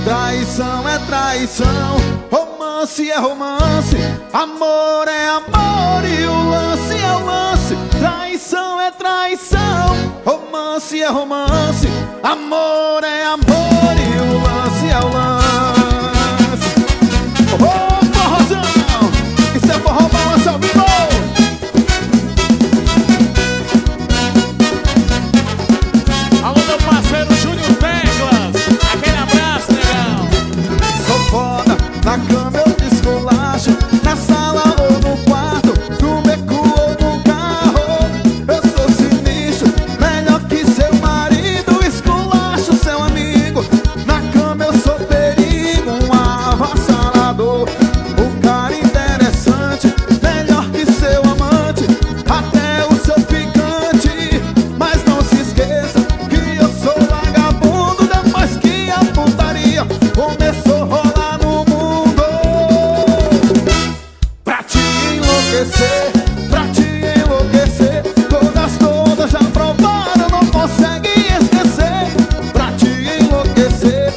Traição é traição, romance é romance, amor é amor e o lance é o lance. Traição é traição, romance é romance, amor é amor e o lance é o lance. Ô, forrozão, isso é forró balança ao vivo. Alô, meu parceiro Júnior Teclas, aquele abraço, negão. Sou foda, na cama eu descolacho, na sala ou no quarto, no beco ou no carro. Eu sou sinistro, melhor que seu marido, esculacho seu amigo. Na cama eu sou perigo, um avassalador, um cara interessante, melhor que seu amante, até o seu ficante. Mas não se esqueça que eu sou vagabundo, depois que a putaria começou a rolar no mundo. Pra te enlouquecer, pra te enlouquecer, todas já provaram, não consegue esquecer. Pra te enlouquecer,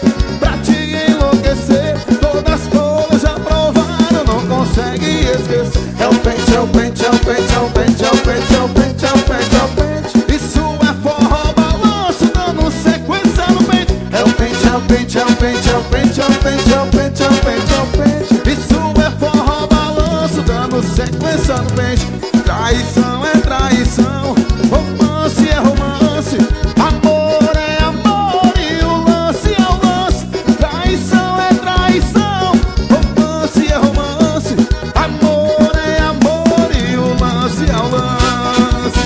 todas já provaram, não consegue esquecer. É o pente, é o pente, é o pente, é o pente, é o pente, é o pente, é o pente, é o pente. Isso é forró balanço, dando sequência no pente. É o pente, é o pente, é o pente, é o pente, é o pente, é o pente, é o pente, é o pente. Isso é forró balanço, dando sequência no pente. Traição é traição, romance é romance, amor é amor e o lance é o lance. Traição é traição, romance é romance, amor é amor e o lance é o lance.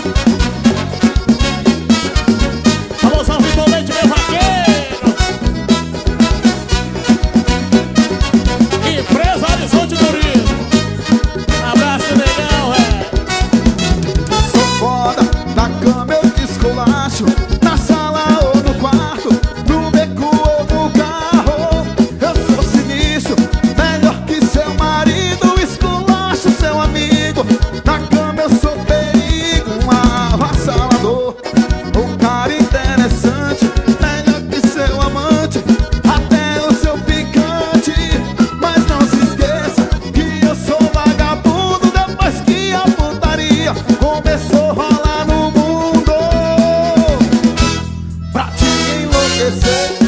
Alô, salve Bolete, meu vaqueiro. Empresa Horizonte do Rio. Abraço, negão, Sou foda, na cama eu descolacho, na sala ou no quarto, no beco ou no carro. Eu sou sinistro, melhor que seu marido, esculacho seu amigo. Na cama eu sou perigo, um avassalador, um cara interessante, melhor que seu amante, até o seu ficante. Mas não se esqueça que eu sou vagabundo, depois que a putaria começou a rolar no mundo. Pra te enlouquecer,